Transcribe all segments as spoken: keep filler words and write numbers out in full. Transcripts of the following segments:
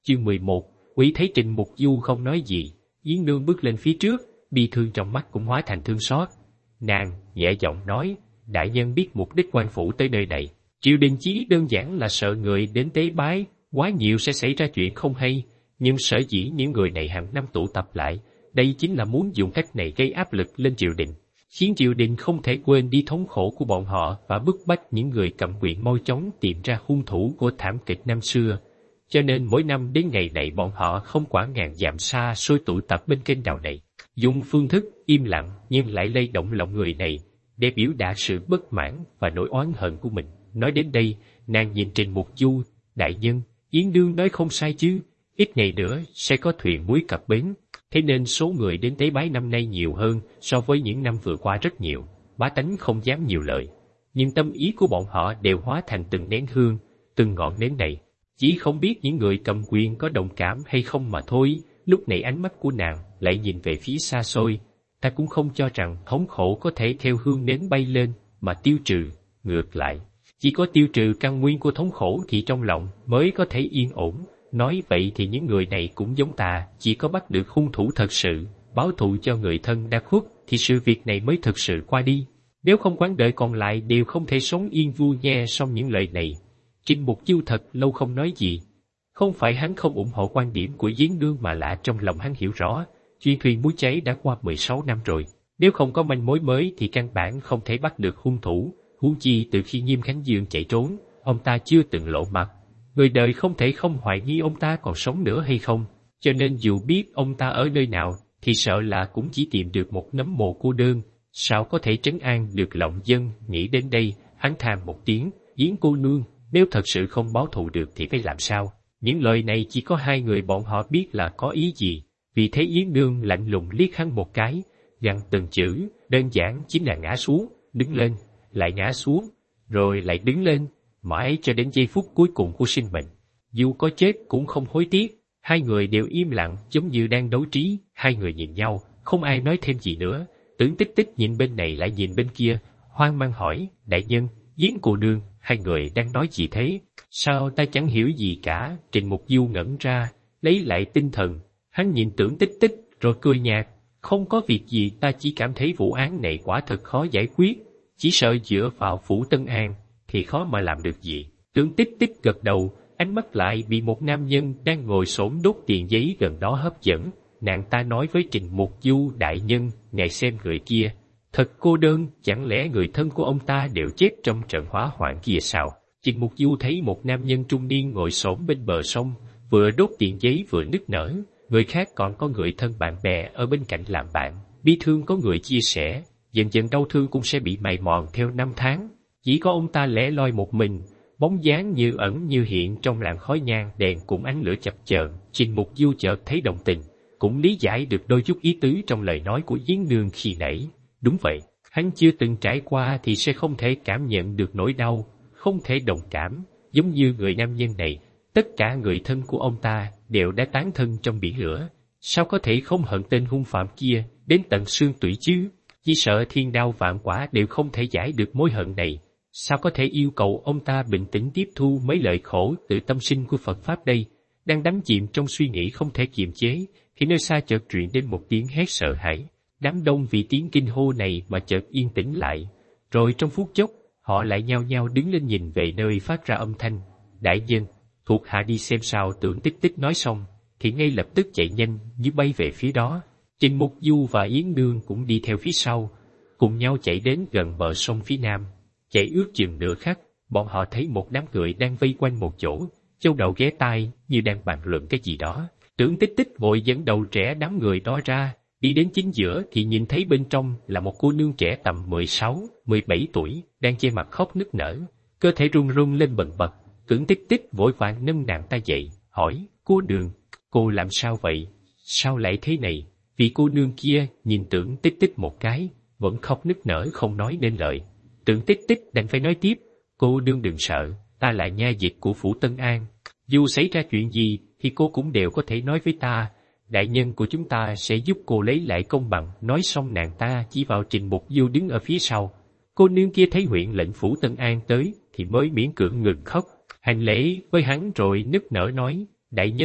Chương mười một, Quý thấy Trình Mục Du không nói gì, Yến Nương bước lên phía trước, bi thương trong mắt cũng hóa thành thương xót. Nàng nhẹ giọng nói, đại nhân biết mục đích quan phủ tới nơi này. Triều đình chí đơn giản là sợ người đến tế bái, quá nhiều sẽ xảy ra chuyện không hay, nhưng sở dĩ những người này hàng năm tụ tập lại, đây chính là muốn dùng cách này gây áp lực lên triều đình, khiến triều đình không thể quên đi thống khổ của bọn họ và bức bách những người cầm quyền mau chóng tìm ra hung thủ của thảm kịch năm xưa. Cho nên mỗi năm đến ngày này bọn họ không quản ngàn dặm xa xôi tụ tập bên kênh đào này, dùng phương thức im lặng nhưng lại lay động lòng người này để biểu đạt sự bất mãn và nỗi oán hận của mình. Nói đến đây, nàng nhìn Trình Mục Du, đại nhân, Yến Nương nói không sai chứ, ít ngày nữa sẽ có thuyền muối cập bến, thế nên số người đến tế bái năm nay nhiều hơn so với những năm vừa qua rất nhiều. Bá tánh không dám nhiều lời, nhưng tâm ý của bọn họ đều hóa thành từng nén hương, từng ngọn nến này. Chỉ không biết những người cầm quyền có đồng cảm hay không mà thôi. Lúc này ánh mắt của nàng lại nhìn về phía xa xôi. Ta cũng không cho rằng thống khổ có thể theo hương nến bay lên mà tiêu trừ. Ngược lại, chỉ có tiêu trừ căn nguyên của thống khổ thì trong lòng mới có thể yên ổn. Nói vậy thì những người này cũng giống ta, chỉ có bắt được hung thủ thật sự, báo thù cho người thân đã khuất, thì sự việc này mới thực sự qua đi. Nếu không quãng đời còn lại đều không thể sống yên vui. Nghe xong những lời này, Trình Mục Du thật lâu không nói gì. Không phải hắn không ủng hộ quan điểm của Yến Nương mà là trong lòng hắn hiểu rõ, chuyện thuyền muối cháy đã qua mười sáu năm rồi. Nếu không có manh mối mới thì căn bản không thể bắt được hung thủ. Huống chi từ khi Nghiêm Khánh Dương chạy trốn, ông ta chưa từng lộ mặt. Người đời không thể không hoài nghi ông ta còn sống nữa hay không. Cho nên dù biết ông ta ở nơi nào, thì sợ là cũng chỉ tìm được một nấm mồ cô đơn. Sao có thể trấn an được lòng dân? Nghĩ đến đây, hắn than một tiếng, Yến cô nương, nếu thật sự không báo thù được thì phải làm sao? Những lời này chỉ có hai người bọn họ biết là có ý gì. Vì thế Yến Nương lạnh lùng liếc hắn một cái, gằn từng chữ, đơn giản chính là ngã xuống, đứng lên, lại ngã xuống, rồi lại đứng lên, mãi cho đến giây phút cuối cùng của sinh mệnh. Dù có chết cũng không hối tiếc. Hai người đều im lặng giống như đang đấu trí. Hai người nhìn nhau, không ai nói thêm gì nữa. Tưởng Tích Tích nhìn bên này lại nhìn bên kia, hoang mang hỏi, đại nhân, Yến cô nương, hai người đang nói gì thế? Sao ta chẳng hiểu gì cả? Trình Mục Du ngẩn ra, lấy lại tinh thần. Hắn nhìn Tưởng Tích Tích, rồi cười nhạt. Không có việc gì, ta chỉ cảm thấy vụ án này quả thật khó giải quyết. Chỉ sợ dựa vào phủ Tân An, thì khó mà làm được gì. Tưởng Tích Tích gật đầu, ánh mắt lại bị một nam nhân đang ngồi xổm đốt tiền giấy gần đó hấp dẫn. Nàng ta nói với Trình Mục Du, đại nhân, ngài xem người kia. Thật cô đơn, chẳng lẽ người thân của ông ta đều chết trong trận hỏa hoạn kia sao? Trình Mục Du thấy một nam nhân trung niên ngồi xổm bên bờ sông, vừa đốt tiền giấy vừa nức nở. Người khác còn có người thân bạn bè ở bên cạnh làm bạn. Bi thương có người chia sẻ, dần dần đau thương cũng sẽ bị mài mòn theo năm tháng. Chỉ có ông ta lẻ loi một mình, bóng dáng như ẩn như hiện trong làn khói nhang đèn cùng ánh lửa chập chờn. Trình Mục Du chợt thấy đồng tình, cũng lý giải được đôi chút ý tứ trong lời nói của Yến Nương khi nãy. Đúng vậy, hắn chưa từng trải qua thì sẽ không thể cảm nhận được nỗi đau, không thể đồng cảm. Giống như người nam nhân này, tất cả người thân của ông ta đều đã tán thân trong biển lửa. Sao có thể không hận tên hung phạm kia đến tận xương tủy chứ? Chỉ sợ thiên đao vạn quả đều không thể giải được mối hận này. Sao có thể yêu cầu ông ta bình tĩnh tiếp thu mấy lời khổ tự tâm sinh của Phật Pháp đây? Đang đắm chìm trong suy nghĩ không thể kiềm chế, thì nơi xa chợt truyền đến một tiếng hét sợ hãi. Đám đông vì tiếng kinh hô này mà chợt yên tĩnh lại. Rồi trong phút chốc, họ lại nhao nhao đứng lên nhìn về nơi phát ra âm thanh. Đại nhân, thuộc hạ đi xem sao. Tưởng Tích Tích nói xong, thì ngay lập tức chạy nhanh như bay về phía đó. Trình Mục Du và Yến Nương cũng đi theo phía sau, cùng nhau chạy đến gần bờ sông phía nam. Chạy ước chừng nửa khắc, bọn họ thấy một đám người đang vây quanh một chỗ, châu đầu ghé tai như đang bàn luận cái gì đó. Tưởng Tích Tích vội dẫn đầu trẻ đám người đó ra, đi đến chính giữa thì nhìn thấy bên trong là một cô nương trẻ tầm mười sáu, mười bảy tuổi, đang che mặt khóc nức nở, cơ thể run run lên bần bật. Tưởng Tích Tích vội vàng nâng nàng ta dậy, hỏi, cô Đường, cô làm sao vậy? Sao lại thế này? Vì cô nương kia nhìn Tưởng Tích Tích một cái, vẫn khóc nức nở không nói nên lời. Tưởng Tích Tích đành phải nói tiếp, cô nương đừng sợ, ta là nha dịch của phủ Tân An. Dù xảy ra chuyện gì thì cô cũng đều có thể nói với ta, đại nhân của chúng ta sẽ giúp cô lấy lại công bằng. Nói xong nàng ta chỉ vào Trình Mục Du đứng ở phía sau. Cô nương kia thấy huyện lệnh phủ Tân An tới thì mới miễn cưỡng ngừng khóc, hành lễ với hắn rồi nức nở nói, đại nhân,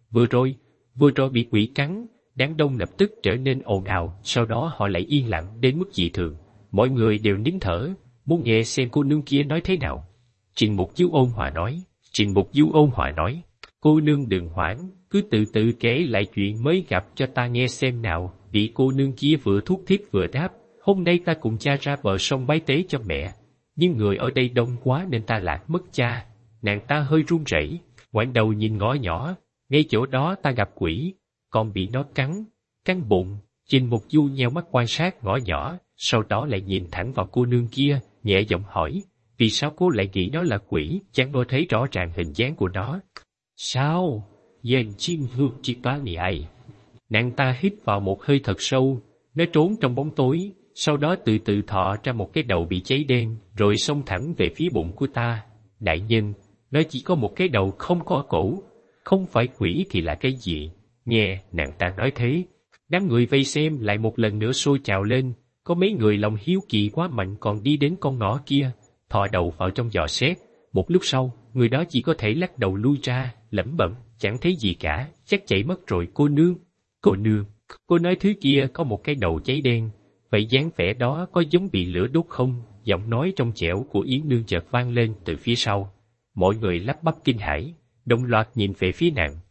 Vừa rồi, vừa rồi bị quỷ cắn, đám đông lập tức trở nên ồn ào, sau đó họ lại yên lặng đến mức dị thường. Mọi người đều nín thở, muốn nghe xem cô nương kia nói thế nào. Trình Mục Du ôn hòa nói, Trình Mục Du ôn hòa nói, cô nương đừng hoảng, cứ từ từ kể lại chuyện mới gặp cho ta nghe xem nào. Vị cô nương kia vừa thúc thiết vừa đáp, hôm nay ta cùng cha ra bờ sông bái tế cho mẹ, nhưng người ở đây đông quá nên ta lạc mất cha. Nàng ta hơi run rẩy, ngoảnh đầu nhìn ngõ nhỏ, ngay chỗ đó ta gặp quỷ, còn bị nó cắn, cắn bụng. Trình Mục Du nheo mắt quan sát ngõ nhỏ, sau đó lại nhìn thẳng vào cô nương kia, nhẹ giọng hỏi, vì sao cô lại nghĩ nó là quỷ, chẳng tôi thấy rõ ràng hình dáng của nó. Sao? Dền chim hương chi tá nì ai. Nàng ta hít vào một hơi thật sâu, nó trốn trong bóng tối, sau đó từ từ thọ ra một cái đầu bị cháy đen, rồi xông thẳng về phía bụng của ta. Đại nhân, nó chỉ có một cái đầu không có cổ, không phải quỷ thì là cái gì? Nghe nàng ta nói thế, đám người vây xem lại một lần nữa sôi trào lên, có mấy người lòng hiếu kỳ quá mạnh còn đi đến con ngõ kia, thò đầu vào trong dò xét. Một lúc sau, người đó chỉ có thể lắc đầu lui ra, lẩm bẩm, chẳng thấy gì cả, chắc chạy mất rồi cô nương. Cô nương, cô nói thứ kia có một cái đầu cháy đen, vậy dáng vẻ đó có giống bị lửa đốt không? Giọng nói trong trẻo của Yến Nương chợt vang lên từ phía sau. Mọi người lắp bắp kinh hãi, đồng loạt nhìn về phía nàng.